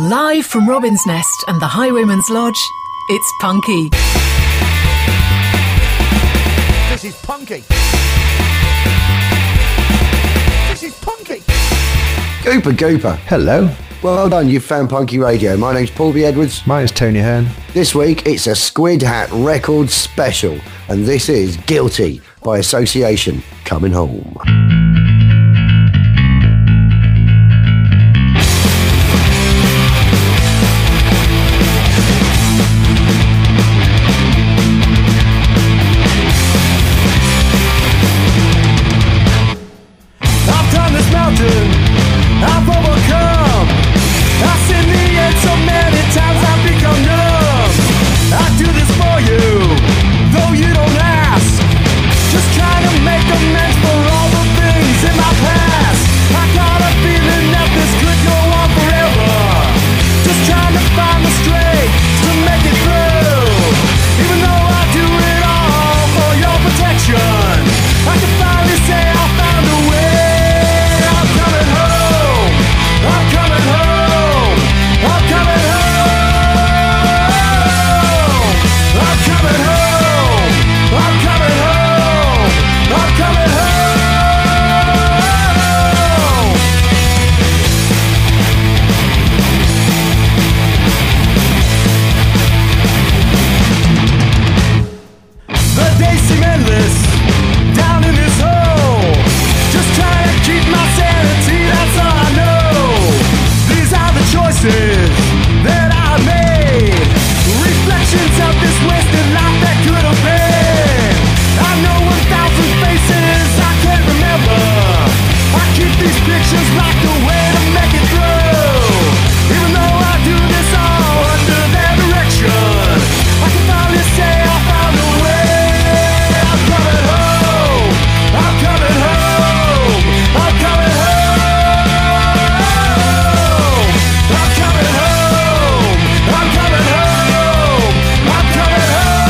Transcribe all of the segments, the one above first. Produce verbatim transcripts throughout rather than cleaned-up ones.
Live from Robin's Nest and the Highwayman's Lodge, it's Punky. This is Punky. This is Punky. Gooper Gooper. Hello. Well done, you've found Punky Radio. My name's Paul B. Edwards. Mine's Tony Hearn. This week it's a Squid Hat Records special, and this is Guilty by Association, Coming Home. I've done this mountain, I've overcome. I've seen the end so many times I've become numb. I do this for you, though you don't ask. Just trying to make amends for all the things in my past. I got a feeling that this could go on forever. Just trying to find the strength to make it through. Even though I do it all for your protection, I can finally say I found a way. I'm coming home. I'm coming home. I'm coming home. I'm coming home. I'm coming home. I'm coming home. The days seem endless down in this hole. Just trying to keep my sanity, that's all I know. These are the choices that I made, reflections of this wasted life that could have been. I know one thousand faces I can't remember. I keep these pictures locked away to make it through. Even though I do this all under their direction, I can finally say I found a way. I'm coming home. I'm coming home. I'm coming home. I'm coming home. I'm coming home. I'm coming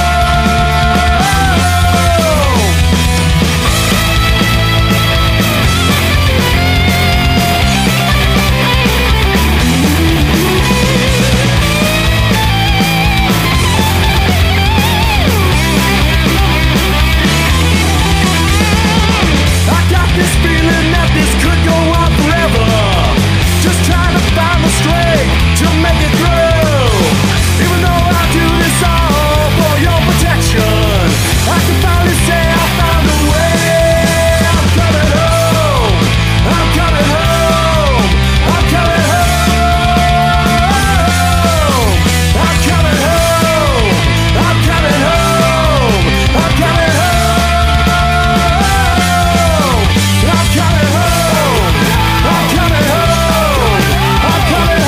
I got this feeling that this could go on forever. Just trying to find the strength to make it through. Even though I do this all for your protection, I can finally say I found a way. I'm coming home. I'm coming home. I'm coming home. I'm coming home. I'm coming home. I'm coming home. I'm coming home. I'm coming home. I'm coming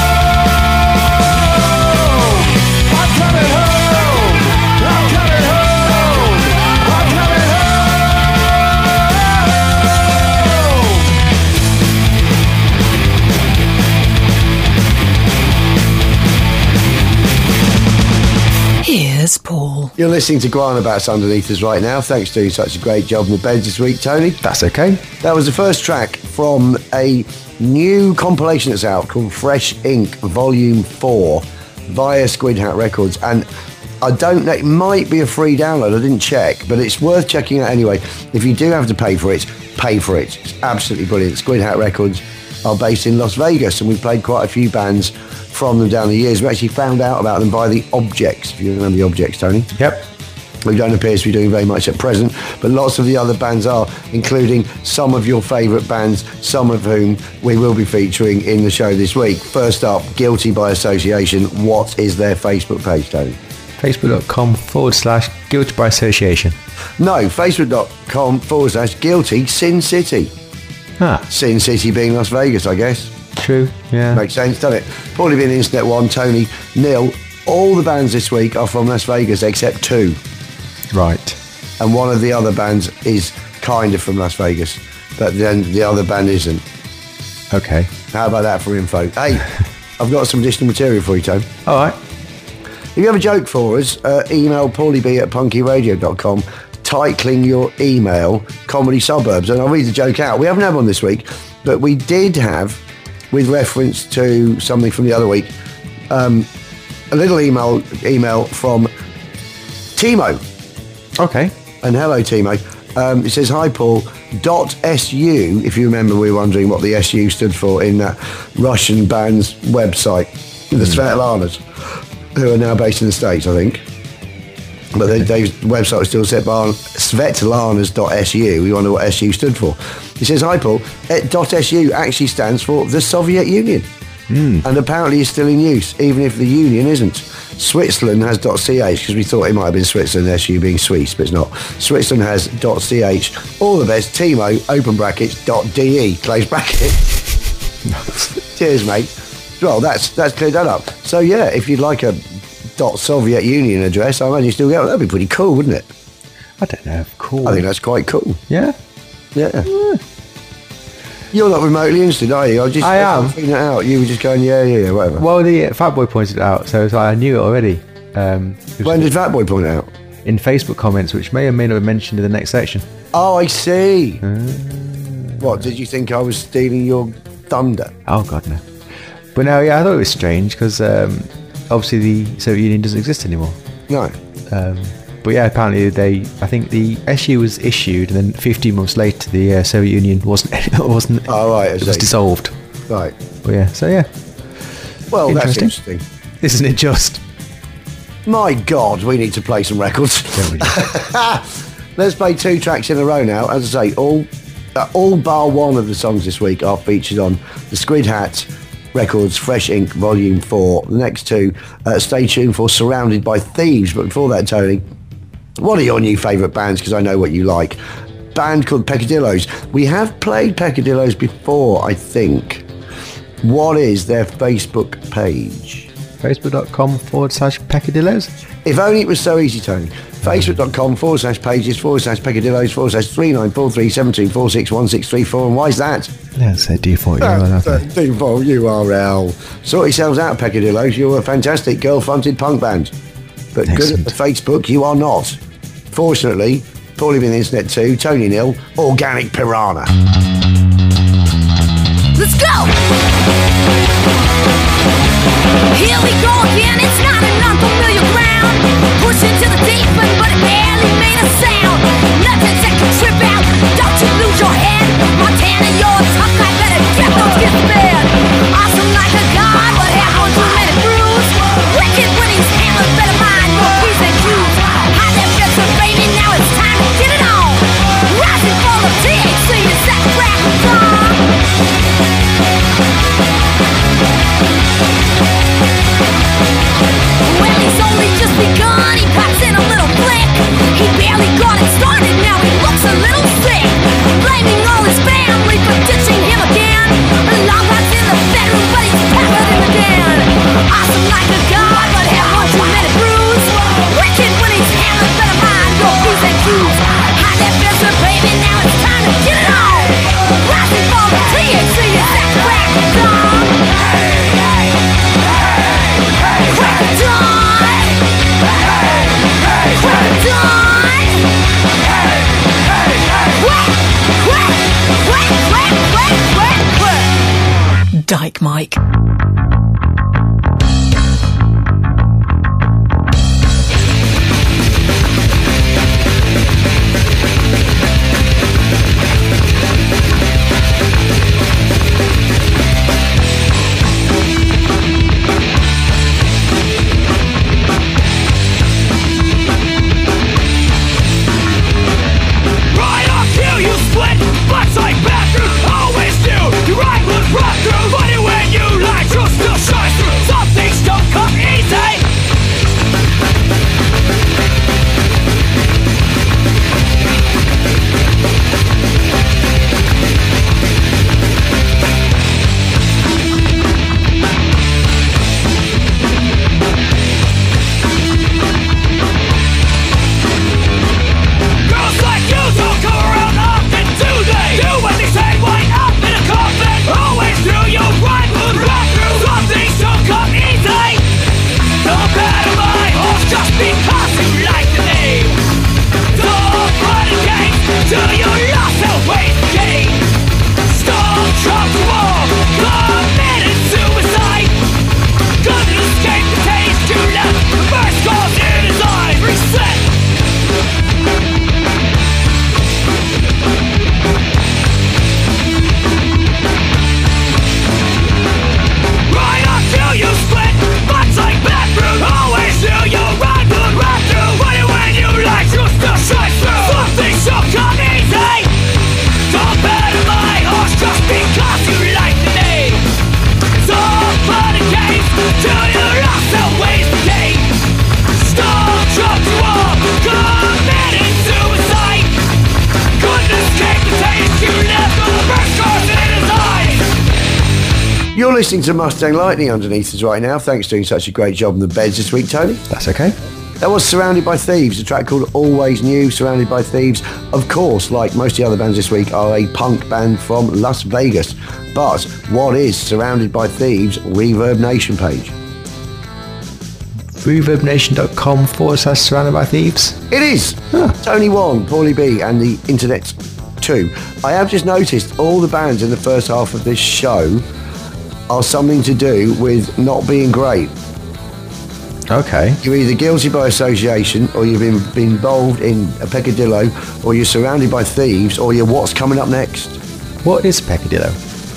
home. I'm coming home. I'm coming home. I'm coming home. Here's Paul. You're listening to Granabats underneath us right now. Thanks for doing such a great job on the beds this week, Tony. That's okay. That was the first track from a new compilation that's out called Fresh Ink Volume four via Squid Hat Records. And I don't know, it might be a free download, I didn't check, but it's worth checking out anyway. If you do have to pay for it, pay for it. It's absolutely brilliant. Squid Hat Records are based in Las Vegas, and we've played quite a few bands from them down the years. We actually found out about them by the Objects, if you remember the Objects, Tony. Yep. We don't appear to be doing very much at present, but lots of the other bands are, including some of your favourite bands, some of whom we will be featuring in the show this week. First up, Guilty by Association. What is their Facebook page, Tony? Facebook.com forward slash Guilty by Association. No, Facebook.com forward slash Guilty Sin City. Ah, Sin City being Las Vegas, I guess. true, yeah. Makes sense, doesn't it? Probably been Internet One, Tony, Neil. All the bands this week are from Las Vegas except two. Right. And one of the other bands is kind of from Las Vegas, but then the other band isn't. Okay. How about that for info? Hey, I've got some additional material for you, Tone. All right. If you have a joke for us, uh, email paulieb at punkyradio dot com, titling your email Comedy Suburbs, and I'll read the joke out. We haven't had one this week, but we did have with reference to something from the other week. Um, a little email email from Timo. Okay. And hello, Timo. Um, it says, hi, Paul. Dot S U, if you remember, we were wondering what the S U stood for in that Russian band's website. The Svetlanas, who are now based in the States, I think. But their website is still set by Svetlanas dot S U. We wonder what S U stood for. He says, hi, Paul. .su actually stands for the Soviet Union. Mm. And apparently is still in use, even if the Union isn't. Switzerland has .ch, because we thought it might have been Switzerland, S U being Swiss, but it's not. Switzerland has .ch. All the best, Timo, open brackets, .de, close bracket. Cheers, mate. Well, that's that's cleared that up. So, yeah, if you'd like a .Soviet Union address, I imagine you still get it. That'd be pretty cool, wouldn't it? I don't know. Cool. I think that's quite cool. Yeah? Yeah. yeah. You're not remotely interested, are you? I just I am. figuring it out. You were just going, yeah, yeah, yeah, whatever. Well, the uh, Fat Boy pointed it out, so it's like I knew it already. Um, it when did Fat Boy point it out? In Facebook comments, which may or may not have mentioned in the next section. Oh, I see. Uh, what, did you think I was stealing your thunder? Oh, God, no. But no, yeah, I thought it was strange because um, obviously the Soviet Union doesn't exist anymore. No. Um, but yeah, apparently they, I think the S U was issued, and then fifteen months later the uh, Soviet Union wasn't, wasn't. Oh, right, it was dissolved. Right. But yeah, so yeah. Well, interesting. that's interesting. Isn't it just? My God, we need to play some records. Let's play two tracks in a row now. As I say, all uh, all bar one of the songs this week are featured on the Squid Hat Records Fresh Ink Volume four. The next two, uh, stay tuned for Surrounded by Thieves. But before that, Tony, what are your new favourite bands? Because I know what you like. Band called Peccadillos. We have played Peccadillos before, I think. What is their Facebook page? Facebook.com forward slash Peccadillos. If only it was so easy, Tony. Facebook.com forward slash pages forward slash Peccadillos forward slash three nine four three seven two four six one six three four. And why is that? That's a default U R L. That's a default U R L. Sort yourselves out, Peccadillos. You're a fantastic girl-fronted punk band. But Excellent. Good at the Facebook, you are not. Fortunately, Paulie been the internet too, Tony Nil, Organic Piranha. Let's go! Here we go again, it's not an unfamiliar ground. Pushing to the deep end, but it barely made a sound. Nothing's that can trip out, don't you lose your head. Montana, you're tough, I better get those get fed. Awesome like a god, but have one too many brews. Wicked when he's hammered, better mind your P's and Q's. High them gets a baby, now it's time to get it on. Rising full of T H C, is that crack of dawn? Well, he's only just begun, he pops listening to Mustang Lightning underneath us right now. Thanks for doing such a great job on the beds this week, Tony. That's okay. That was Surrounded by Thieves, a track called Always New. Surrounded by Thieves, of course, like most of the other bands this week, are a punk band from Las Vegas. But what is Surrounded by Thieves' Reverb Nation page? reverbnation.com forward slash surrounded by thieves. It is. Huh. Tony one, Paulie B, and the Internet two. I have just noticed all the bands in the first half of this show are something to do with not being great. Okay. You're either guilty by association, or you've been, been involved in a peccadillo, or you're surrounded by thieves, or you're what's coming up next. What is peccadillo?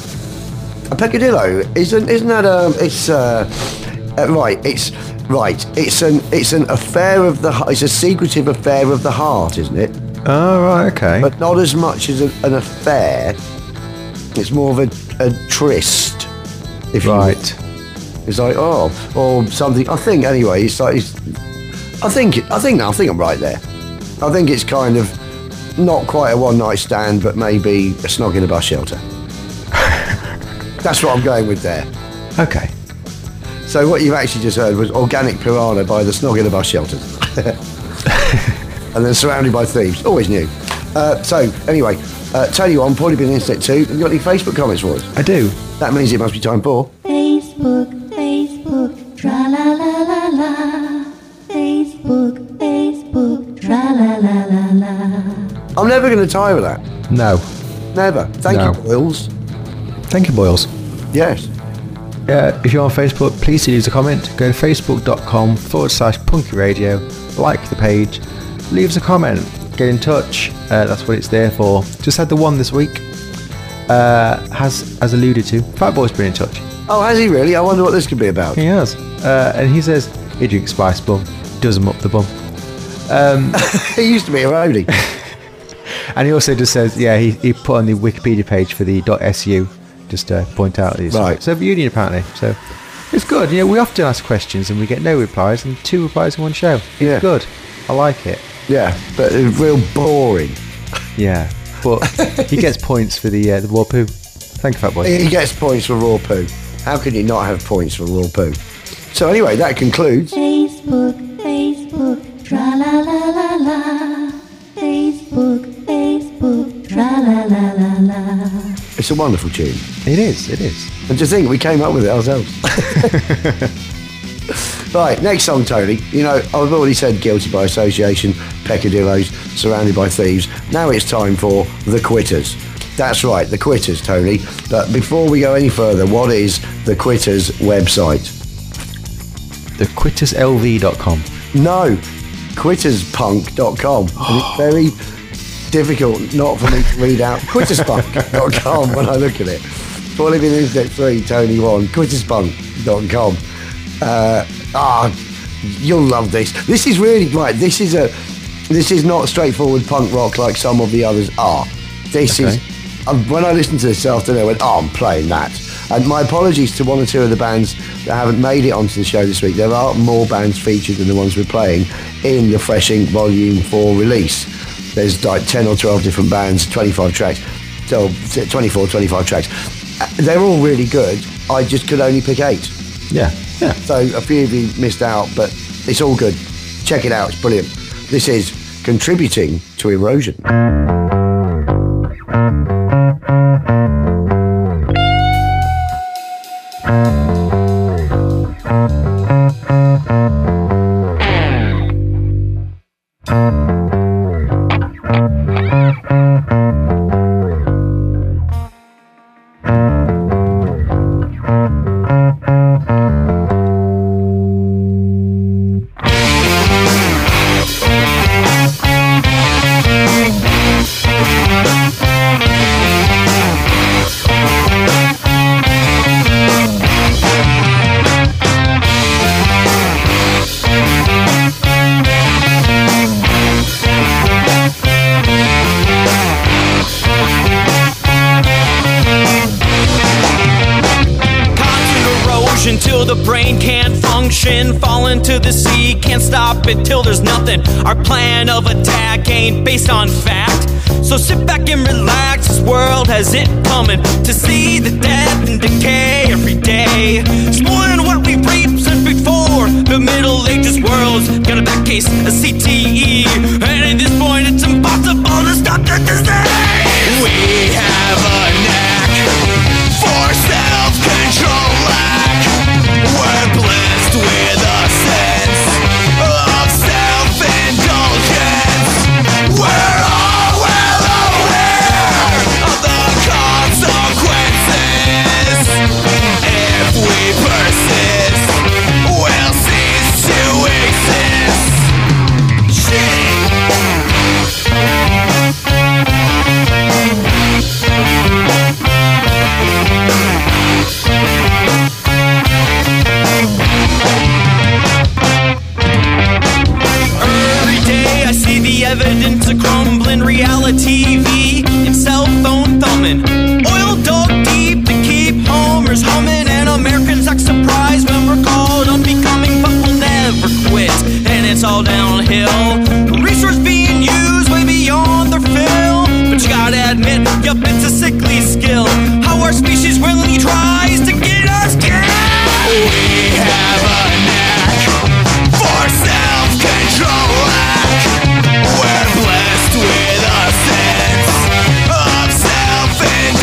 A peccadillo isn't isn't that a it's uh, uh right it's right it's an it's an affair of the it's a secretive affair of the heart, isn't it? Oh, right, okay. But not as much as a, an affair. It's more of a, a tryst, if you right. will. It's like, oh, or something. I think anyway. It's like, it's, I think, I think, I think I'm right there. I think it's kind of not quite a one night stand, but maybe a snog in a bus shelter. That's what I'm going with there. Okay. So what you've actually just heard was Organic Piranha by the Snog in a Bus Shelters. And then Surrounded by Thieves. Always new. Uh, so anyway, uh, Tony one, Paulie B, Internet two. Have you got any Facebook comments for us? I do. That means it must be time for Facebook, Facebook, tra la la la la. Facebook, Facebook, tra la la la la. I'm never going to tire of that. No. Never. Thank No. you, Boyles. Thank you, Boyles. Yes. Uh, if you're on Facebook, please leave a comment. Go to facebook.com forward slash punky radio. Like the page. Leave us a comment. Get in touch. Uh, that's what it's there for. Just had the one this week. Uh, has, as alluded to, Fat Boy's been in touch. Oh, has he really? I wonder what this could be about. He has. Uh, and he says he drinks spice bum. Does him up the bum. Um, He used to be a roadie. and he also just says, yeah, he, he put on the Wikipedia page for the .su just to point out these. Right. So Union apparently. So it's good. You know, we often ask questions and we get no replies, and two replies in one show. It's Yeah. good. I like it. Yeah, but it's real boring. Yeah. But he gets points for the uh, the raw poo. Thank you, Fat Boy. He gets points for raw poo. How can you not have points for raw poo? So anyway, that concludes. Facebook, Facebook, tra la la la la. Facebook, Facebook, tra la la la la. It's a wonderful tune. It is. It is. And to think we came up with it ourselves. Right, next song, Tony. You know, I've already said guilty by association, peccadillos, surrounded by thieves. Now it's time for The Quitters. That's right, The Quitters, Tony. But before we go any further, what is The Quitters website? The quitter's L V dot com. No, quitter's punk dot com. And it's very difficult not for me to read out quitter's punk dot com when I look at it. Paulie B, Internet three, Tony one, quitter's punk dot com. Uh, ah, you'll love this. This is really right. This is a. This is not straightforward punk rock like some of the others are. This Okay. is. Um, when I listened to this afternoon, I went, "Oh, I'm playing that." And my apologies to one or two of the bands that haven't made it onto the show this week. There are more bands featured than the ones we're playing in the Fresh Ink Volume four release. There's like ten or twelve different bands, twenty-five tracks, so twenty-four, twenty-five tracks. Uh, They're all really good. I just could only pick eight. Yeah. Yeah. So a few of you missed out, but it's all good. Check it out, it's brilliant. This is Contributing to Erosion. ocean, fall into the sea. Can't stop it till there's nothing. Our plan of attack ain't based on fact. So sit back and relax, this world has it coming. To see the death and decay every day, spoiling what we reaped since before. The Middle Ages world's got a back case, a C T E, and at this point it's impossible to stop the disease. We have a knack for self-control lack. We're blessed with a sense of self-indulgence. We're all well aware of the consequences. If we persist, we'll cease to exist. Every day I see the evidence of crumbling reality T V and cell phone thumbing. Oil dug deep to keep homers humming, and Americans act surprised when we're called unbecoming, but we'll never quit, and it's all downhill. The resource being used way beyond their fill, but you gotta admit, yup, it's a sickly skill. How our species willingly tries to get us killed. We have a knack for self-control lack. We're blessed with a sense of self-indulgence.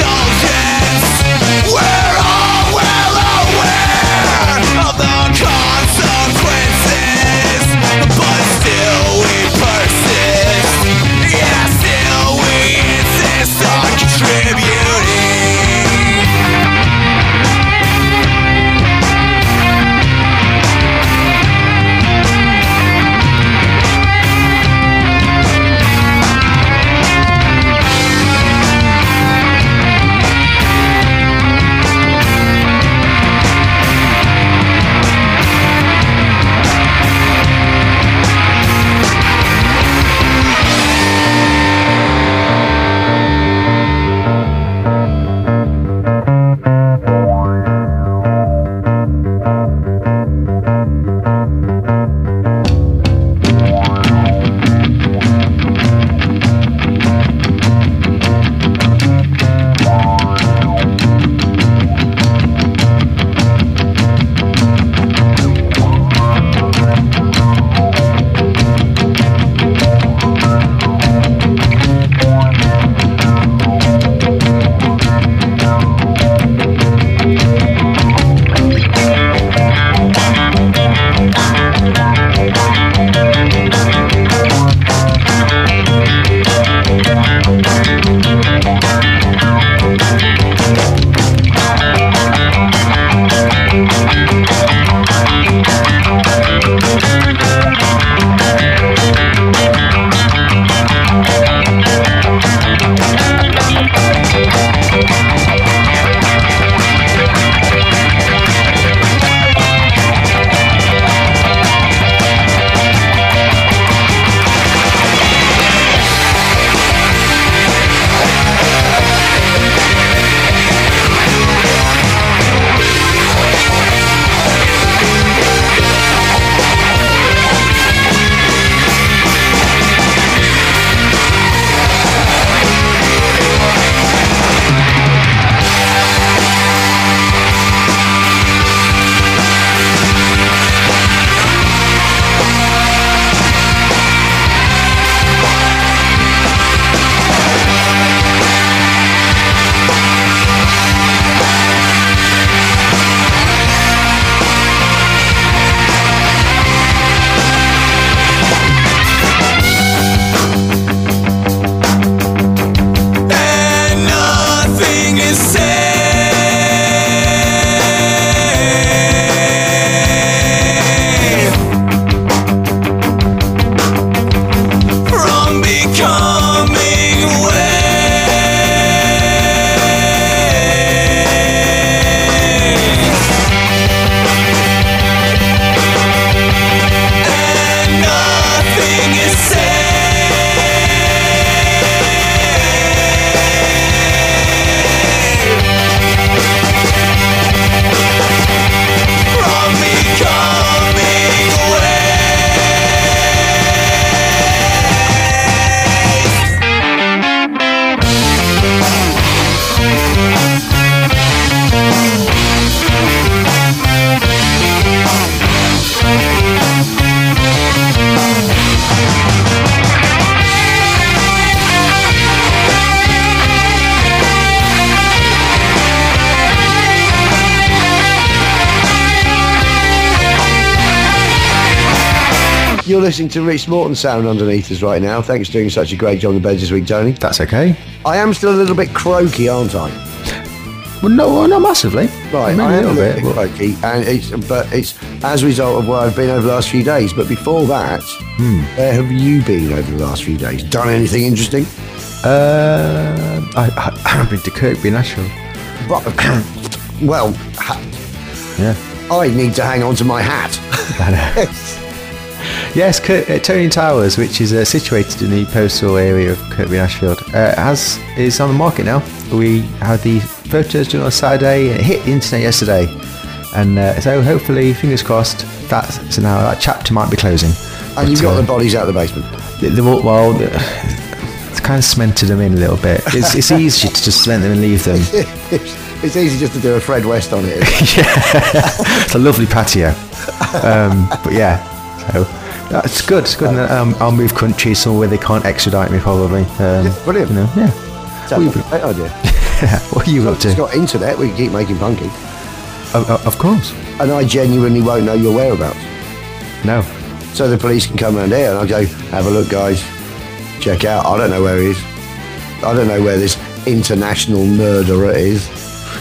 You're listening to Rich Morton's sound underneath us right now. Thanks for doing such a great job on the beds this week, Tony. That's okay. I am still a little bit croaky, aren't I? Well, no, not massively. Right, Maybe I am a little bit, but- croaky, and it's but it's as a result of where I've been over the last few days. But before that, Hmm. where have you been over the last few days? Done anything interesting? Uh, I, I, I've been to Kirkby and Ashfield. But, well, ha- Yeah. I need to hang on to my hat. I know. Yes, Kirk, uh, Tony Towers, which is uh, situated in the postal area of Kirkby and Ashfield, uh, has is on the market now. We had the photos done on Saturday, and it hit the internet yesterday, and uh, so hopefully, fingers crossed, that so now that chapter might be closing. And you've But, got uh, the bodies out of the basement. the, the, well, the, it's kind of cemented them in a little bit. It's, it's easy to just cement them and leave them. It's easy just to do a Fred West on it. It's a lovely patio. Um, but yeah, so that's good. It's good. And, um, I'll move country somewhere where they can't extradite me probably. Um, Yeah, brilliant. You know, yeah. That's What a you, great idea. what are you up It's to? got internet, we can keep making punky. Of, of- of course. And I genuinely won't know your whereabouts. No. So the police can come around here and I'll go, have a look, guys. Check out. I don't know where he is. I don't know where this international murderer is.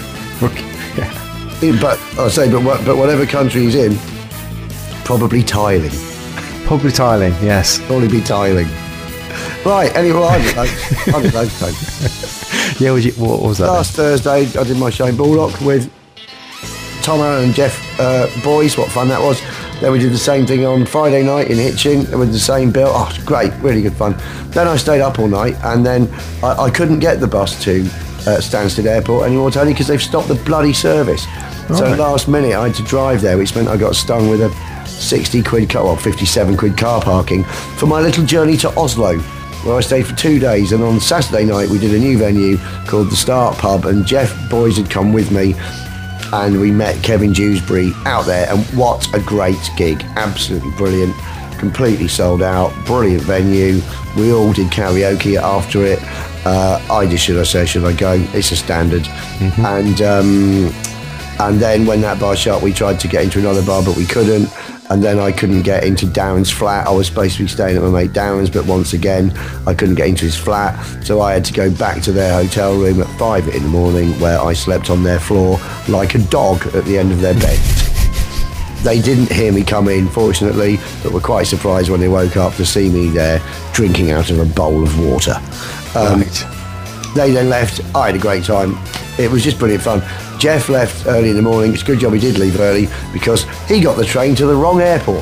Yeah. But I say, but what, but whatever country he's in, probably tiling. Probably tiling. Yes. Probably be tiling. Right. Anyway, I don't know. I don't know. Tony. Yeah. Was you, what was that? Last Thursday, I did my show in Baldock with Tom Allen and Jeff uh, Boyce. What fun that was. Then we did the same thing on Friday night in Hitchin with the same bill. Oh, it's great, really good fun. Then I stayed up all night, and then I, I couldn't get the bus to uh, Stansted Airport anymore, Tony, because they've stopped the bloody service. So Right. last minute I had to drive there, which meant I got stung with a sixty quid car, well, fifty-seven quid car parking for my little journey to Oslo, where I stayed for two days. And on Saturday night we did a new venue called the Start Pub, and Jeff Boys had come with me, and we met Kevin Dewsbury out there, and what a great gig. Absolutely brilliant, completely sold out, brilliant venue. We all did karaoke after it. uh, I did Should I Say, Should I Go? It's a standard. Mm-hmm. And um, and then when that bar shut, we tried to get into another bar, but we couldn't. And then I couldn't get into Darren's flat. I was supposed to be staying at my mate Darren's, but once again, I couldn't get into his flat. So I had to go back to their hotel room at five in the morning, where I slept on their floor like a dog at the end of their bed. They didn't hear me come in, fortunately, but were quite surprised when they woke up to see me there drinking out of a bowl of water. Um, Right. They then left. I had a great time. It was just brilliant fun. Jeff left early in the morning. It's a good job he did leave early, because he got the train to the wrong airport.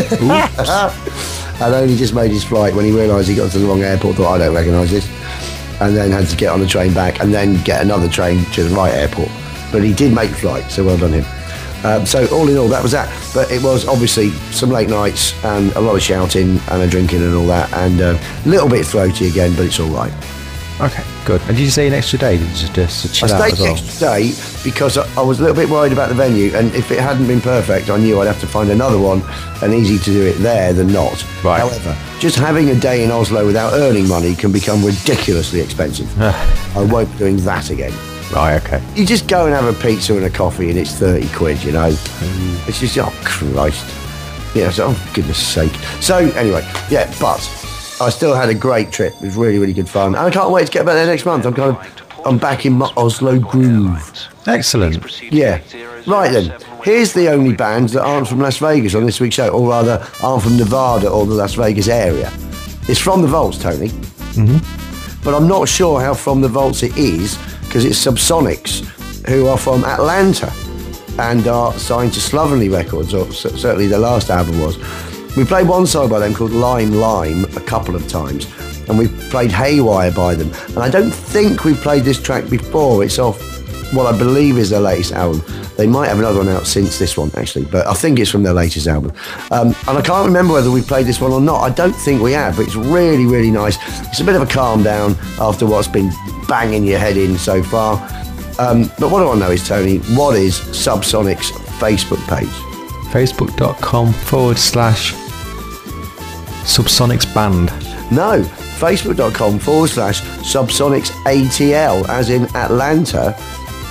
And only just made his flight when he realised he got to the wrong airport. Thought, I don't recognise this. And then had to get on the train back and then get another train to the right airport. But he did make the flight, so well done him. Um, so all in all, that was that. But it was obviously some late nights and a lot of shouting and a drinking and all that, and a little bit throaty again, but it's all right. Okay. Good. And did you stay an extra day? Did you just, just to chill I out stayed as the well? extra day because I, I was a little bit worried about the venue, and if it hadn't been perfect, I knew I'd have to find another one, and easy to do it there than not. Right. However, just having a day in Oslo without earning money can become ridiculously expensive. I won't be doing that again. Right. Okay. You just go and have a pizza and a coffee, and it's thirty quid, you know. It's just, oh Christ. Yeah, so, oh goodness sake. So anyway, yeah, but I still had a great trip. It was really, really good fun. And I can't wait to get back there next month. I'm kind of, I'm back in my Oslo groove. Excellent. Yeah. Right then, here's the only bands that aren't from Las Vegas on this week's show, or rather, aren't from Nevada or the Las Vegas area. It's from the Vaults, Tony. Mm-hmm. But I'm not sure how from the Vaults it is, because it's Subsonics, who are from Atlanta and are signed to Slovenly Records, or c- certainly their last album was. We played one song by them called Lime Lime a couple of times, and we played Haywire by them. And I don't think we've played this track before. It's off what I believe is their latest album. They might have another one out since this one, actually, but I think it's from their latest album. Um, and I can't remember whether we played this one or not. I don't think we have, but it's really, really nice. It's a bit of a calm down after what's been banging your head in so far. Um, but what I want to know is, Tony, what is Subsonic's Facebook page? Facebook.com forward slash Subsonics Band. No, facebook.com forward slash Subsonics A T L, as in Atlanta,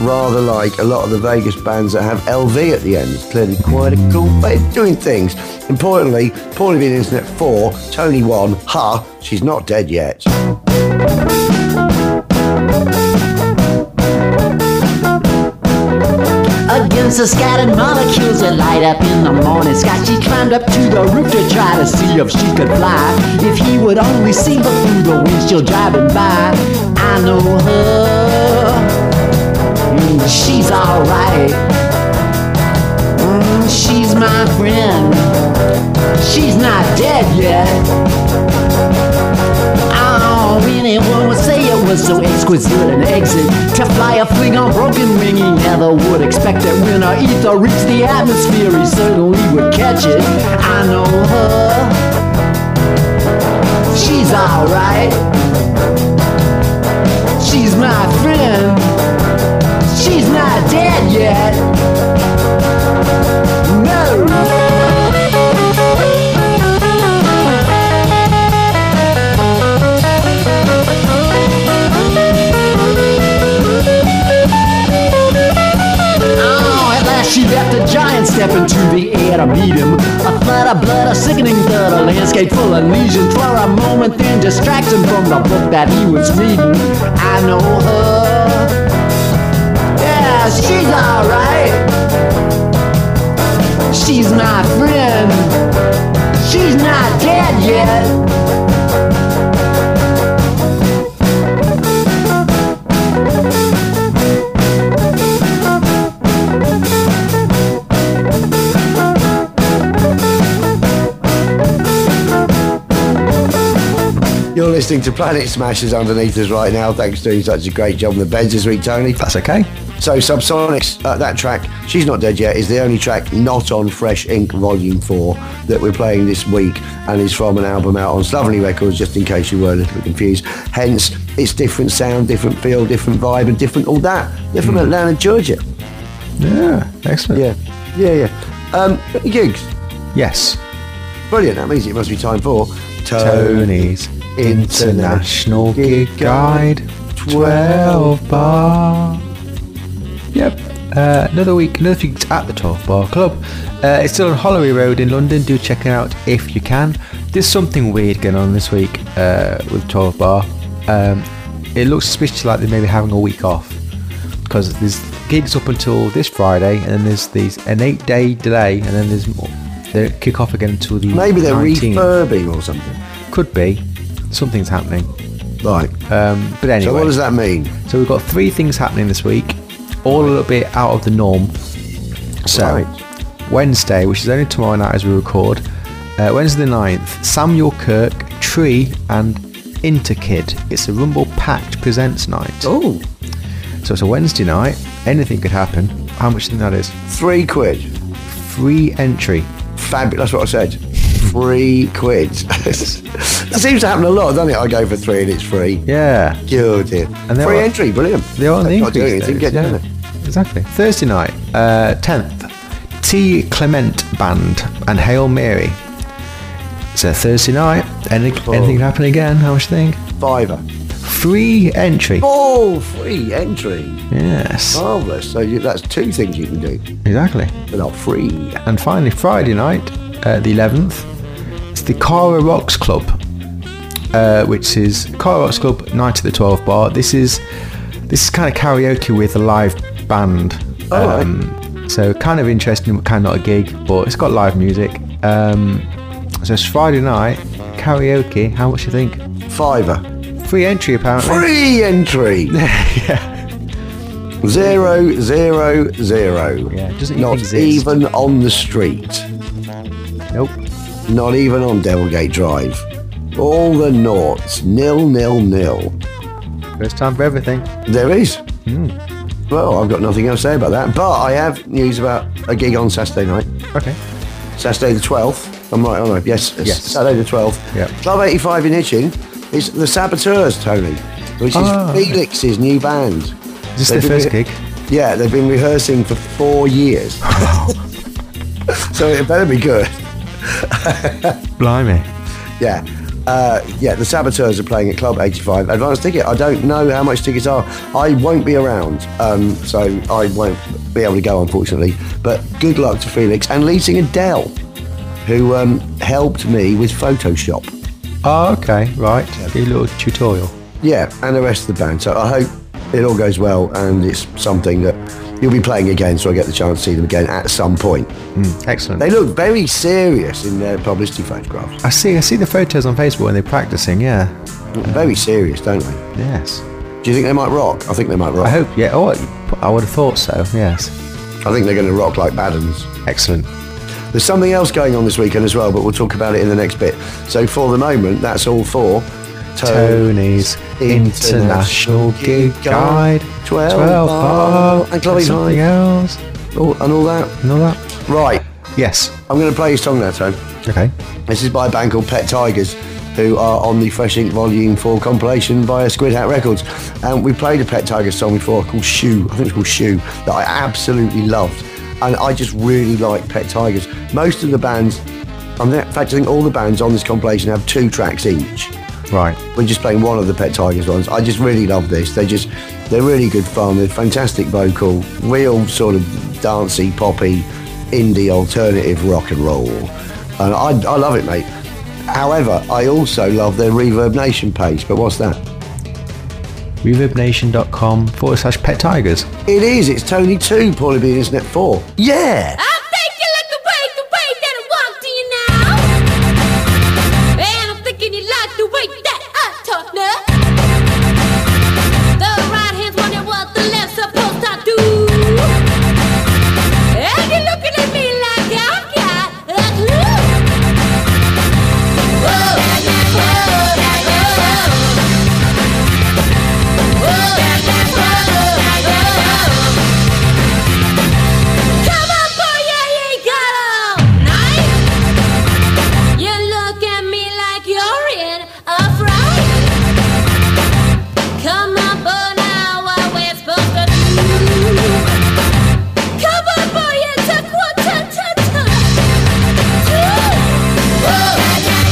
rather like a lot of the Vegas bands that have L V at the end. It's clearly quite a cool way of doing things. Importantly, Paulie being Internet four, Tony one, ha, she's not dead yet. Against the scattered molecules that light up in the morning sky, she climbed up to the roof to try to see if she could fly. If he would only see her through the windshield driving by. I know her, mm, she's alright. Mm, she's my friend, she's not dead yet. Oh, anyone would say it was so exquisite an exit to fly a fling on broken wing. He never would expect that when our ether reached the atmosphere, he certainly would catch it. I know her, she's alright. She's my friend, she's not dead yet. No. She left a giant step into the air to meet him. A flood of blood, a sickening thud, a landscape full of lesions. For a moment then distracts him from the book that he was reading. I know her, yeah, she's alright. She's my friend, she's not dead yet. You're listening to Planet Smashers underneath us right now. Thanks for doing such a great job on the beds this week, Tony. That's okay. So Subsonics, uh, that track, She's Not Dead Yet, is the only track not on Fresh Ink Volume four that we're playing this week, and is from an album out on Slovenly Records, just in case you were a little bit confused. Hence, it's different sound, different feel, different vibe, and different all that. They're from mm. Atlanta, Georgia. Yeah, excellent. Yeah, yeah, yeah. Um, gigs? Yes. Brilliant. That means it must be time for Tony's International Gig Guide twelve Bar. Yep, uh, another week, another few gigs at the twelve Bar Club. Uh, it's still on Holloway Road in London. Do check it out if you can. There's something weird going on this week uh, with twelve Bar. Um, it looks suspiciously like they may be having a week off, because there's gigs up until this Friday, and then there's these an eight day delay, and then there's more. They kick off again until the maybe they're nineteenth. Refurbing or something. Could be. Something's happening. Right. Um, but anyway. So what does that mean? So we've got three things happening this week, all a little bit out of the norm. So right. Wednesday, which is only tomorrow night as we record, uh, Wednesday the ninth, Samuel Kirk, Tree and Interkid. It's a Rumble Pact Presents night. Oh. So it's a Wednesday night. Anything could happen. How much do you think that is? Three quid. Free entry. Fabulous. That's what I said. Three quid. That seems to happen a lot, doesn't it? I go for three and it's free. Yeah. Oh dear. And free are, entry, brilliant. They are on the not doing increase anything, get yeah. down it. Exactly. Thursday night, uh, tenth, T Clement Band and Hail Mary. So Thursday night, anything, oh. anything can happen again? How much do you think? Fiver. Free entry. Oh, free entry. Yes. Marvellous. So you, that's two things you can do. Exactly. But not free. And finally, Friday night, uh, the eleventh, it's the Cara Rocks Club, uh, which is Cara Rocks Club Night at the twelve Bar. This is this is kind of karaoke with a live band. Oh, um, right. So kind of interesting, but kind of not a gig, but it's got live music. Um, so it's Friday night, karaoke. How much do you think? Fiver. Free entry, apparently. Free entry. Yeah. Zero, zero, zero. Yeah, it doesn't Not exist. even on the street. Nope. Not even on Devilgate Drive. All the noughts. Nil, nil, nil. First time for everything. There is. Mm. Well, I've got nothing else to say about that. But I have news about a gig on Saturday night. Okay. Saturday the twelfth. I'm right, aren't I? Yes, it's Yes. Saturday the twelfth. Yep. Club eighty-five in Hitchin. It's the Saboteurs, Tony, which is Oh, Felix's new band. Is this They've their been first re- gig? Yeah, they've been rehearsing for four years. So it better be good. Blimey. Yeah. Uh, yeah, the Saboteurs are playing at Club eighty-five. Advance ticket. I don't know how much tickets are. I won't be around, um, so I won't be able to go, unfortunately. But good luck to Felix and lead singer Dell, who um, helped me with Photoshop. Oh, okay, right. A little tutorial. Yeah, and the rest of the band. So I hope it all goes well, and it's something that you'll be playing again, so I get the chance to see them again at some point. Mm, excellent. They look very serious in their publicity photographs. I see. I see the photos on Facebook when they're practicing. Yeah. Very serious, don't they? Yes. Do you think they might rock? I think they might rock. I hope. Yeah. Oh, I would have thought so. Yes. I think they're going to rock like Baddens. Excellent. There's something else going on this weekend as well, but we'll talk about it in the next bit. So for the moment, that's all for Tony's International Gig Guide. twelve, twelve bar, and Chloe's something else. Oh, and all that. And all that. Right. Yes. I'm going to play a song now, Tone. Okay. This is by a band called Pet Tigers, who are on the Fresh Ink Volume four compilation via Squid Hat Records. And we played a Pet Tigers song before called Shoe. I think it's called Shoe, that I absolutely loved. And I just really like Pet Tigers. Most of the bands, in fact, I think all the bands on this compilation have two tracks each. Right. We're just playing one of the Pet Tigers ones. I just really love this. They just, they're really good fun. They're fantastic vocal, real sort of dancey, poppy, indie, alternative rock and roll. And I, I love it, mate. However, I also love their Reverb Nation page. But what's that? ReverbNation.com forward slash Pet Tigers. It is. It's Tony two, Paulie B and Internet four. Yeah! I'm thinking like the way, the way that I walk to you now. And I'm thinking you like the way that I talk now. The right hand's wondering what the left's supposed to do. And you're looking at me like I've got a clue. Whoa, whoa, whoa, whoa, whoa. Come on, boy, yeah, you ain't got all night. You look at me like you're in a fright. Come on, boy, now what we're supposed to do. Come on, boy, you took one, two, two, two. Whoa, whoa,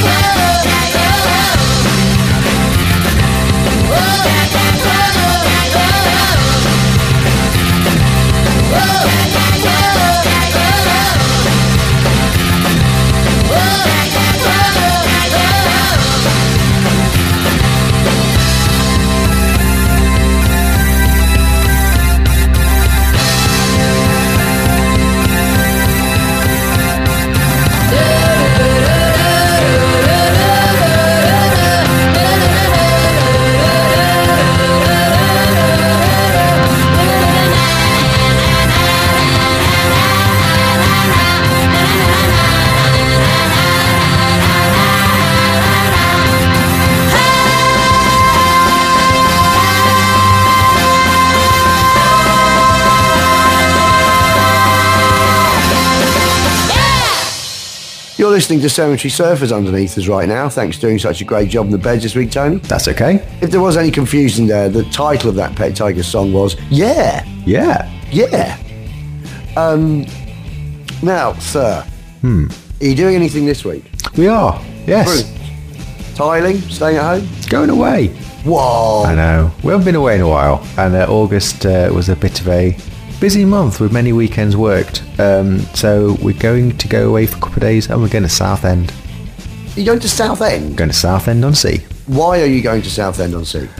You're listening to Cemetery Surfers underneath us right now. Thanks for doing such a great job in the beds this week, Tony. That's okay. If there was any confusion there, the title of that Pet Tigers song was Yeah, Yeah. Yeah. Um, now, sir, Hmm. are you doing anything this week? We are. Yes. Brilliant. Tiling? Staying at home? Going away. Whoa. I know. We haven't been away in a while, and uh, August uh, was a bit of a busy month with many weekends worked. Um, so we're going to go away for a couple of days, and we're going to Southend. You're going to Southend? Going to Southend on Sea. Why are you going to Southend on Sea?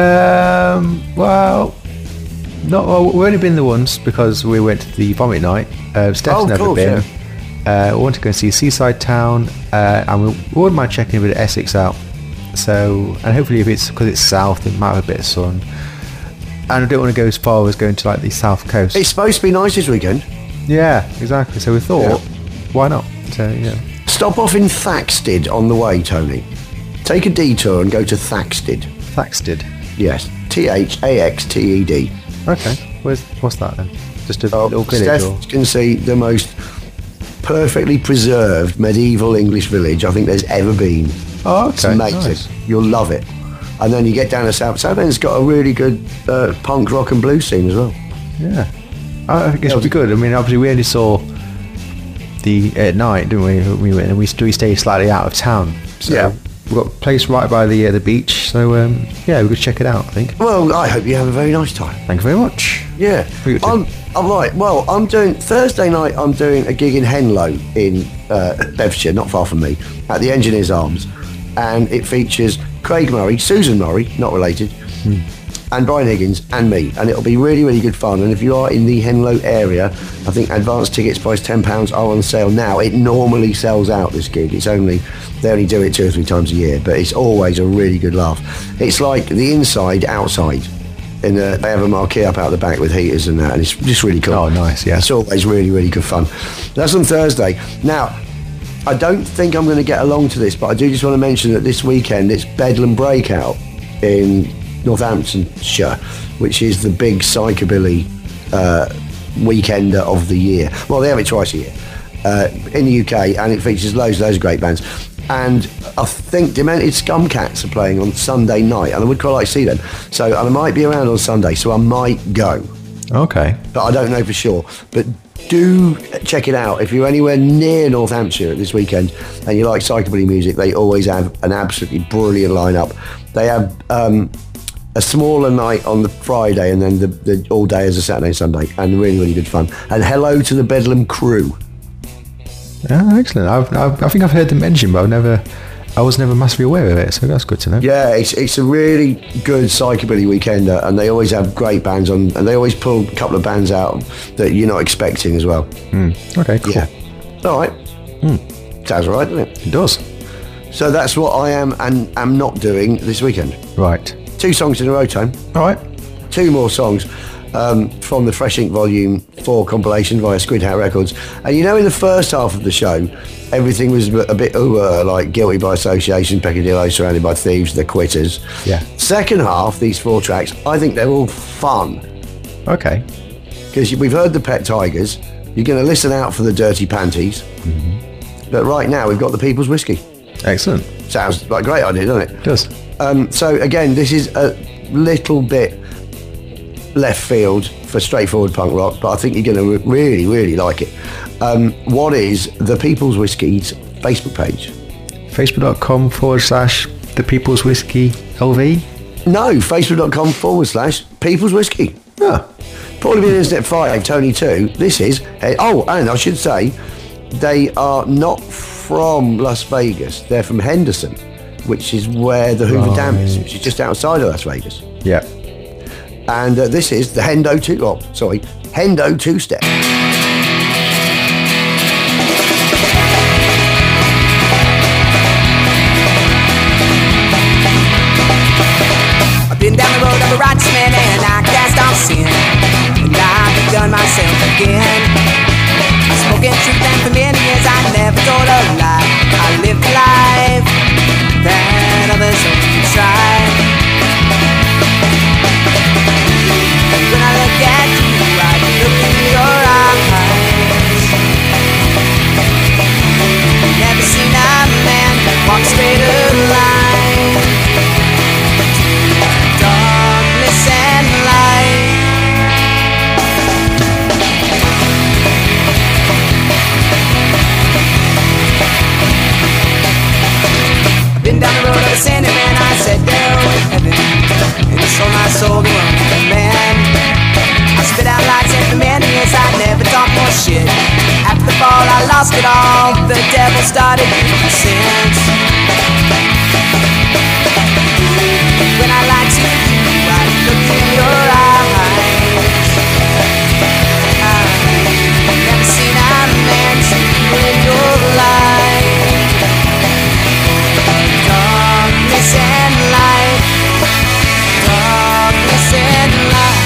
Um, well, not. Well, we've only been there once because we went to the Vomit Night. Uh, Steph's Oh, of never course, been. yeah. Uh, we want to go and see Seaside Town, uh, and we, we wouldn't mind checking a bit of Essex out. So, and hopefully, if it's because it's south, it might have a bit of sun. And I don't want to go as far as going to like the south coast. It's supposed to be nice this weekend. Yeah, exactly. So we thought, Yeah. why not? So yeah. Stop off in Thaxted on the way, Tony. Take a detour and go to Thaxted. Thaxted. Yes, T H A X T E D. Okay. Where's what's that then? Just a Oh, little village. Steph Or? can see the most perfectly preserved medieval English village I think there's ever been. Oh, It's okay. amazing. Nice. You'll love it. And then you get down to South. Southend's got a really good uh, punk rock and blues scene as well. Yeah. I think it's pretty good. I mean, obviously we only saw the at night, didn't we? We went and we, we stayed slightly out of town. So Yeah. we've got a place right by the uh, the beach, so um, yeah, we could check it out, I think. Well, I hope you have a very nice time. Thank you very much. Yeah. I'm, I'm right. Well, I'm doing, Thursday night, I'm doing a gig in Henlow in uh, Bedfordshire, not far from me, at the Engineers Arms. And it features Craig Murray, Susan Murray, not related, hmm. and Brian Higgins and me. And it'll be really, really good fun. And if you are in the Henlow area, I think advance tickets price ten pounds are on sale now. It normally sells out, this gig. It's only, they only do it two or three times a year, but it's always a really good laugh. It's like the inside, outside. And uh, they have a marquee up out the back with heaters and that, and it's just really cool. Oh, nice, yeah. It's always really, really good fun. That's on Thursday. Now, I don't think I'm going to get along to this, but I do just want to mention that this weekend it's Bedlam Breakout in Northamptonshire, which is the big psychobilly uh, weekender of the year. Well, they have it twice a year uh, in the U K, and it features loads, loads of great bands. And I think Demented Scumcats are playing on Sunday night, and I would quite like to see them. So, and I might be around on Sunday, so I might go. Okay. But I don't know for sure. But do check it out. If you're anywhere near Northamptonshire this weekend and you like psychobilly music, they always have an absolutely brilliant lineup. They have um, a smaller night on the Friday and then the, the all day as a Saturday and Sunday, and really, really good fun. And hello to the Bedlam crew. Oh, excellent. I've, I've, I think I've heard them mentioned, but I've never, I was never massively aware of it, so that's good to know. Yeah, it's it's a really good psychobilly weekender, and they always have great bands on, and they always pull a couple of bands out that you're not expecting as well. Mm. Okay, cool. Yeah. All right. Mm. Sounds all right, doesn't it? It does. So that's what I am and am not doing this weekend. Right. Two songs in a row, Tone. All right. Two more songs um, from the Fresh Ink Volume four compilation via Squid Hat Records. And you know, in the first half of the show, everything was a bit uh, like Guilty by Association, Peccadillo, Surrounded by Thieves, The Quitters. Yeah. Second half, these four tracks, I think they're all fun. Okay. Because we've heard the Pet Tigers, you're going to listen out for the Dirty Panties, mm-hmm. but right now we've got the People's Whiskey. Excellent. Sounds like a great idea, doesn't it? It does. Um, so again, this is a little bit left field for straightforward punk rock, but I think you're going to re- really, really like it. Um, what is the People's Whiskey's Facebook page? Facebook.com forward slash the People's Whiskey L V? No, Facebook.com forward slash People's Whiskey. Oh. Paulie B Internet five, Tony two. This is, oh, and I should say, they are not from Las Vegas. They're from Henderson, which is where the Hoover Right. Dam is, which is just outside of Las Vegas. Yeah. And uh, this is the Hendo two, oh, sorry, Hendo two-step. I've been down the road of a righteous man and I cast off sin, and I've begun myself again. I've spoken truth and for many years I never told a lie. I lived a life that others only try. And when I look at you, I look in your eyes. Never seen a man walk straight a line. Darkness and light. I've been down the road of a sinner man, I said there with heaven, and he sold my soul to a man. I spit out lies and for many years I never talked more shit. After the fall I lost it all, the devil started making sense. When I lied to you, I looked in your eyes. I've never seen a man see you in your life. Darkness and light. Darkness and light.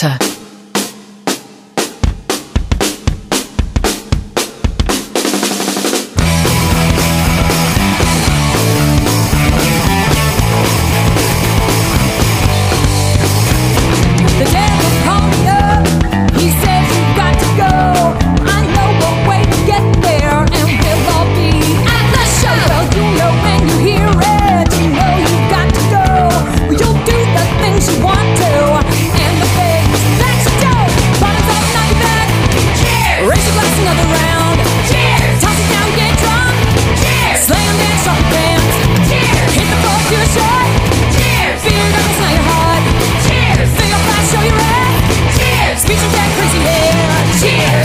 matter. The devil called me up. He said you've got to go. I know a way to get there, and we'll all be at the show. Well, you know when you hear it, you know you've got to go. You'll do the things you want to, and the things that you don't. Bottoms up, knock your back. Cheers. Raise your glass another round. Cheers. Toss it down, get drunk. Cheers. Slam dance, drop your pants. Cheers. Hit the floor, do a shot. Cheers. Fear doesn't smell your heart. Cheers. Feel your flash, show your ass. Cheers. Speech of that crazy hair. Cheers.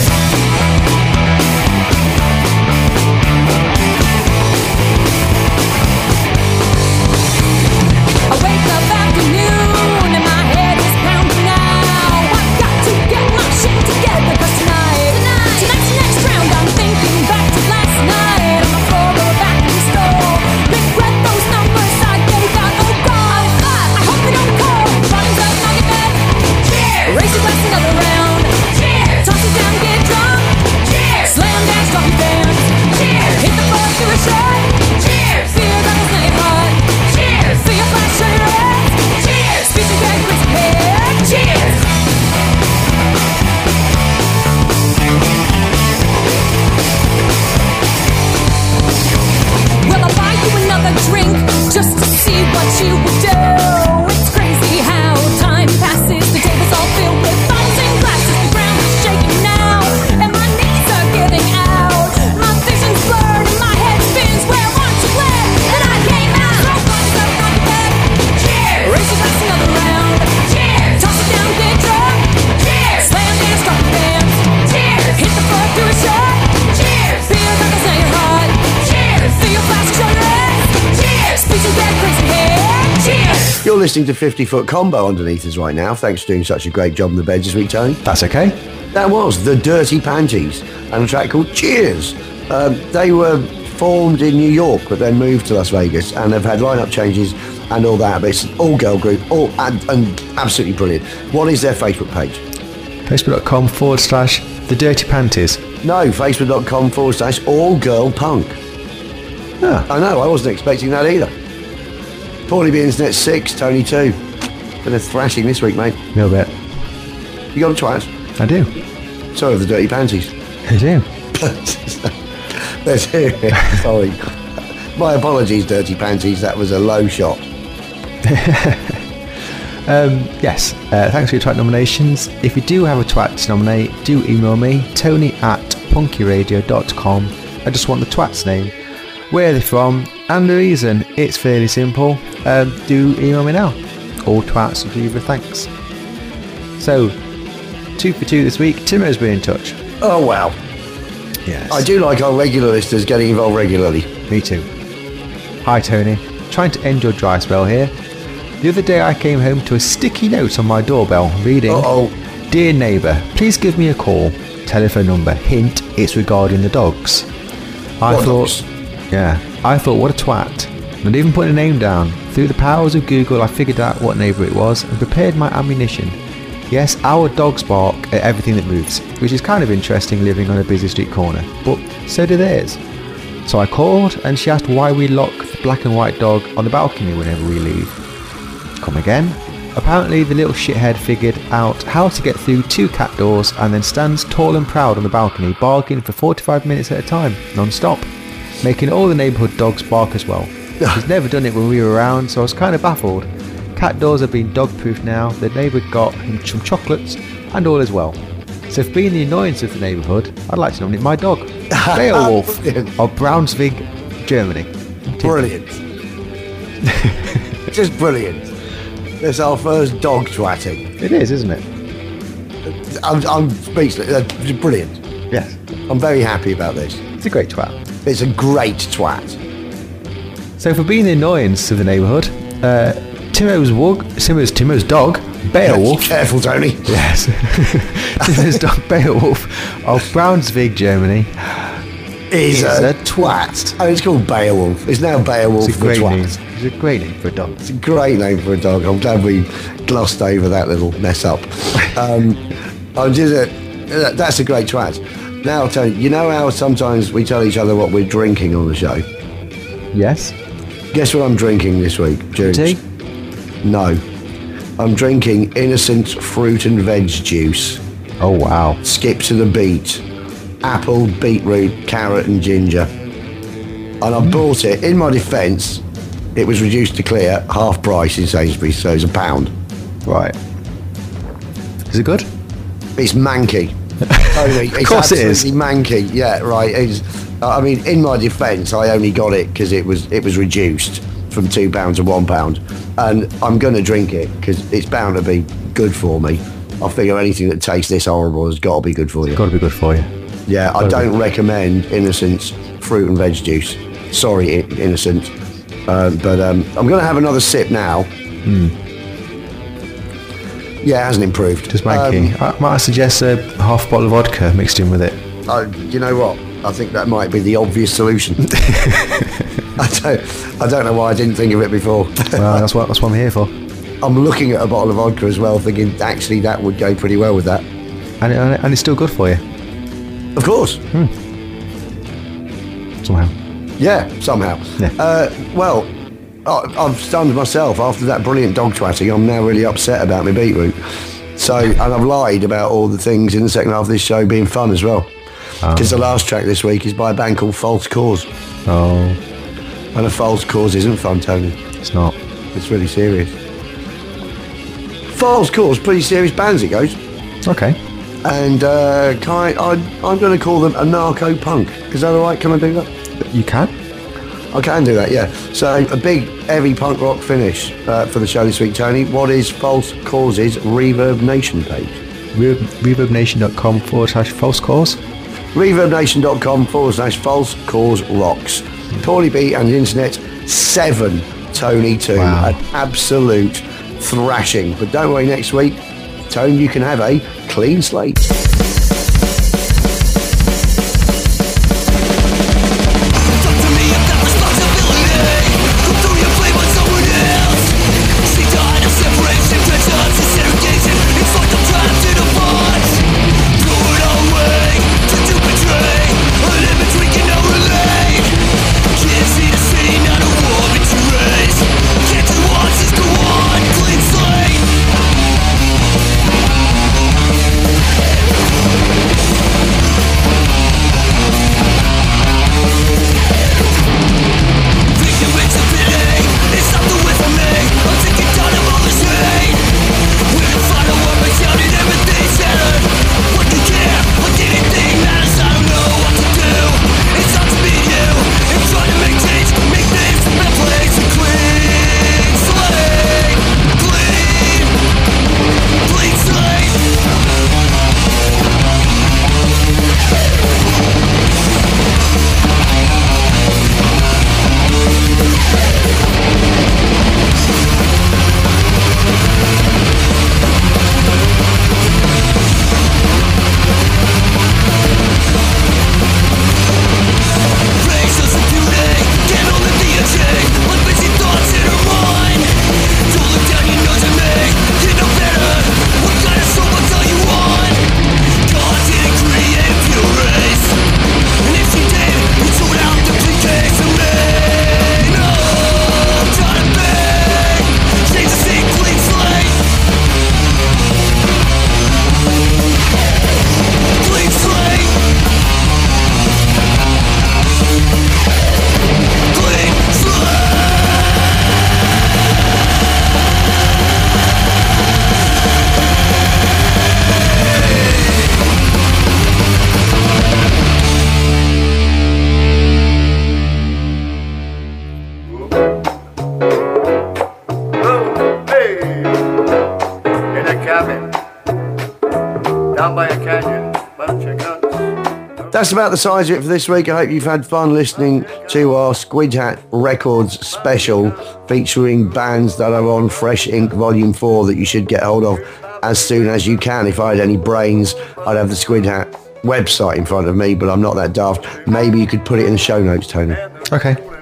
I wake up afternoon and my head is pounding now. I've got to get my shit together, 'cause tonight, tonight's the next round. I'm thinking back to last night on the floor of a bathroom store. Regret those numbers I gave out. Oh God, I hope they don't call. Bottoms up, knock it back. Cheers. Raise your glass another round. Cheers. Toss it down, get drunk. Cheers. Slam dance, drop your dance. Cheers. Hit the floor, do a shot. Cheers. Fear that is not hot. Cheers. Feel your flash, show your ass. Cheers. Speech of that crazy hair. Cheers. Well, I'll buy you another drink just to see what you would do. It's crazy how time passes. The tables all filled with bottles and glasses. The ground is shaking now, and my knees are giving out. My vision's blurred and my head spins. Well, aren't you glad that I came out? So bottoms up, knock it back. Cheers. Raise your glass another round. Cheers. Toss it down, get drunk. Cheers. Slam dance, drop your dance. Cheers. Hit the floor, do a shot. Cheers. Feel like it's not your heart. Cheers. Feel your flash, show your ass. Cheers. Speech of that crazy hair. Cheers. You're listening to fifty foot Combo underneath us right now. Thanks for doing such a great job in the bed this week, Tony. That's okay. That was the Dirty Panties and a track called Cheers. Um, they were formed in New York, but then moved to Las Vegas, and they've had lineup changes and all that. But it's an all-girl group, all and, and absolutely brilliant. What is their Facebook page? Facebook.com forward slash The Dirty Panties. No, Facebook.com forward slash all-girl punk. Ah. I know, I wasn't expecting that either. Paulie B Internet six, Tony two. Been a thrashing this week, mate. A little bit. You got a twat? I do. So have the Dirty Panties. I do. Let's hear it. Sorry. My apologies, Dirty Panties. That was a low shot. Um, yes, uh, thanks for your twat nominations. If you do have a twat to nominate, do email me, tony at punkyradio dot com. I just want the twat's name, where they're from, and the reason. It's fairly simple. Um, do email me now. All twats will give you thanks. So, two for two this week. Timo's been in touch. Oh, wow. Yes. I do like our regular listeners getting involved regularly. Me too. Hi Tony, trying to end your dry spell here. The other day I came home to a sticky note on my doorbell reading, Uh-oh. Dear neighbour, please give me a call. Telephone number, hint, it's regarding the dogs. I What thought, dogs? yeah, I thought what a twat. Not even putting a name down. Through the powers of Google I figured out what neighbour it was and prepared my ammunition. Yes, our dogs bark at everything that moves, which is kind of interesting living on a busy street corner, but so do theirs. So I called and she asked why we lock the black and white dog on the balcony whenever we leave. Come again? Apparently the little shithead figured out how to get through two cat doors and then stands tall and proud on the balcony barking for forty-five minutes at a time, non-stop, making all the neighbourhood dogs bark as well. He's never done it when we were around, so I was kind of baffled. Cat doors have been dog-proof now, the neighbour got him some chocolates, and all is well. So for being the annoyance of the neighbourhood, I'd like to nominate my dog, Beowulf, of Braunschweig, Germany. Brilliant. Just brilliant. It's our first dog twatting. It is, isn't it? I'm, I'm speechless. Uh, brilliant. Yes. I'm very happy about this. It's a great twat. It's a great twat. So for being the annoyance of the neighbourhood, uh, Timo's wog, Timo's, Timo's dog, Beowulf. Careful, Tony. Yes. Timo's dog, Beowulf, of Braunschweig, Germany, Is is a, a twat. Oh, it's called Beowulf. It's now Beowulf It's the a great twat. name. It's a great name for a dog. It's a great name for a dog. I'm glad we glossed over that little mess up. Um, I'm just a, that's a great twat. Now, Tony, you know how sometimes we tell each other what we're drinking on the show? Yes. Guess what I'm drinking this week, Jude? Tea? No. I'm drinking Innocent fruit and veg juice. Oh, wow. Skip to the beat. Apple, beetroot, carrot and ginger. And I Mm. bought it. In my defence, it was reduced to clear, half price in Sainsbury's, so it's a pound. Right. Is it good? It's manky. Totally. It's Of course it is. absolutely manky. Yeah, right. It's, I mean, in my defence, I only got it because it was it was reduced from two pounds to one pound, and I'm going to drink it because it's bound to be good for me. I figure anything that tastes this horrible has got to be good for you. Got to be good for you. Yeah, I don't recommend Innocent's fruit and veg juice. Sorry, I- Innocent, uh, but um, I'm going to have another sip now. Mm. Yeah, it hasn't improved. Just manky. Um, I might suggest a half bottle of vodka mixed in with it. Uh, you know what? I think that might be the obvious solution. I don't, I don't know why I didn't think of it before. Well, that's what that's what I'm here for. I'm looking at a bottle of vodka as well, thinking actually that would go pretty well with that. And, it, and, it, and it's still good for you. Of course. Hmm. Somehow. Yeah, somehow. Yeah. Uh, well, I, I've stunned myself after that brilliant dog twatting. I'm now really upset about my beetroot. So, and I've lied about all the things in the second half of this show being fun as well. Because the last track this week is by a band called False Cause. Oh. And a false cause isn't fun, Tony. It's not. It's really serious. False Cause, pretty serious bands it goes. Okay. And uh, kind, I, I'm going to call them anarcho-punk. Is that all right? Can I do that? You can? I can do that, yeah. So a big, heavy punk rock finish uh, for the show this week, Tony. What is False Cause's Reverb Nation page? Re- reverbnation.com forward slash false cause. reverbnation.com forward slash false cause rocks. Paulie B and the internet, seven Tony two. Wow. An absolute thrashing. But don't worry, next week, Tony, you can have a clean slate. That's about the size of it for this week. I hope you've had fun listening to our Squid Hat Records special featuring bands that are on Fresh Ink Volume four that you should get hold of as soon as you can. If I had any brains, I'd have the Squid Hat website in front of me, but I'm not that daft. Maybe you could put it in the show notes, Tony. Okay.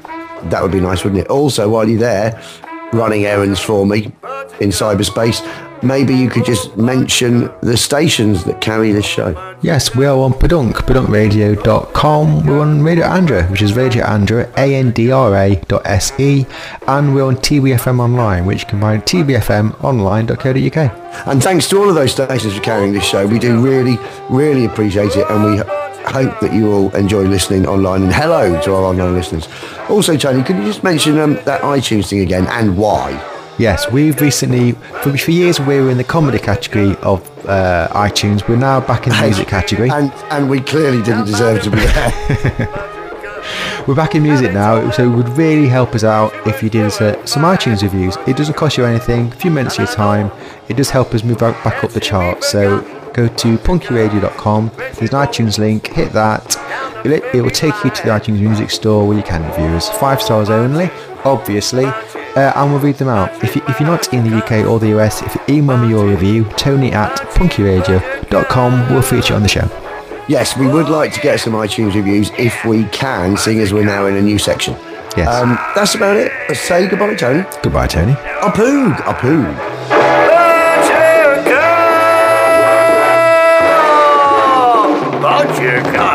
that would be nice, wouldn't it? Also, while you're there running errands for me in cyberspace, maybe you could just mention the stations that carry this show. Yes, we are on Padunk, padunk radio dot com. We're on Radio Andra, which is Radio Andra, A N D R A dot S E, and we're on T B F M Online, which you can find T B F M online dot co dot U K. And thanks to all of those stations for carrying this show. We do really, really appreciate it, and we hope that you all enjoy listening online. And hello to our online listeners. Also, Tony, could you just mention um, that iTunes thing again and why? Yes, we've recently, for, for years we were in the comedy category of uh, iTunes. We're now back in the music category. And and we clearly didn't deserve to be there. We're back in music now, so it would really help us out if you did us uh, some iTunes reviews. It doesn't cost you anything, a few minutes of your time. It does help us move back, back up the charts. So go to punky radio dot com, there's an iTunes link, hit that. It, it will take you to the iTunes music store where you can review us. Five stars only, obviously. Uh, and we'll read them out. If, you, if you're not in the U K or the U S, if you email me your review, Tony at punky radio dot com, we'll feature it on the show. Yes, we would like to get some iTunes reviews if we can, seeing as we're now in a new section. Yes. Um, that's about it. Let's say goodbye, Tony. Goodbye, Tony. A poog, a poog. But you got